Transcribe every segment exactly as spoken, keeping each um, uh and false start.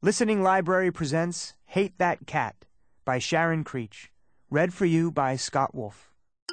Listening Library presents Hate That Cat by Sharon Creech. Read for you by Scott Wolf.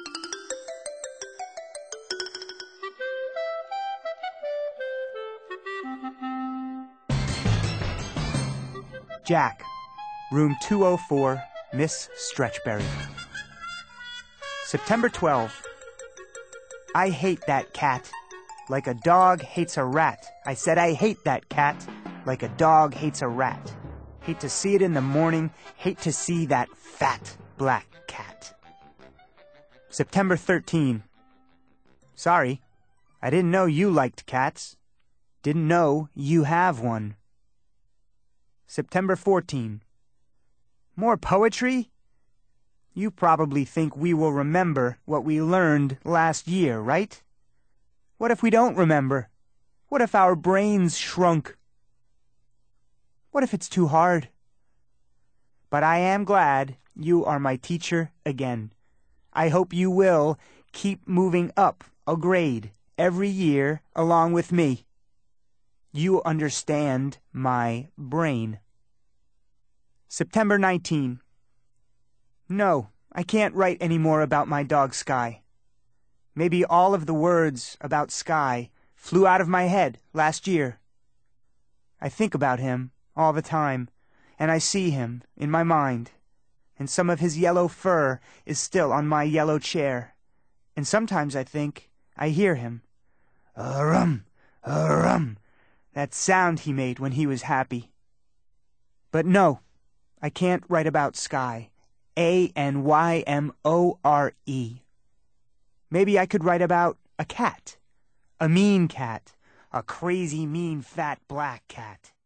Jack, room two oh four, Miss Stretchberry. September twelfth. I hate that cat. Like a dog hates a rat. I said I hate that cat. Like a dog hates a rat. Hate to see it in the morning. Hate to see that fat black cat. September thirteenth. Sorry, I didn't know you liked cats. Didn't know you have one. September fourteenth. More poetry? You probably think we will remember what we learned last year, right? What if we don't remember? What if our brains shrunk? What if it's too hard? But I am glad you are my teacher again. I hope you will keep moving up a grade every year along with me. You understand my brain. September nineteenth. No, I can't write any more about my dog Sky. Maybe all of the words about Sky flew out of my head last year. I think about him all the time, and I see him in my mind, and some of his yellow fur is still on my yellow chair, and sometimes I think I hear him. A-rum, a-rum, that sound he made when he was happy. But no, I can't write about Sky. A N Y M O R E. Maybe I could write about a cat. A mean cat. A crazy, mean, fat, black cat.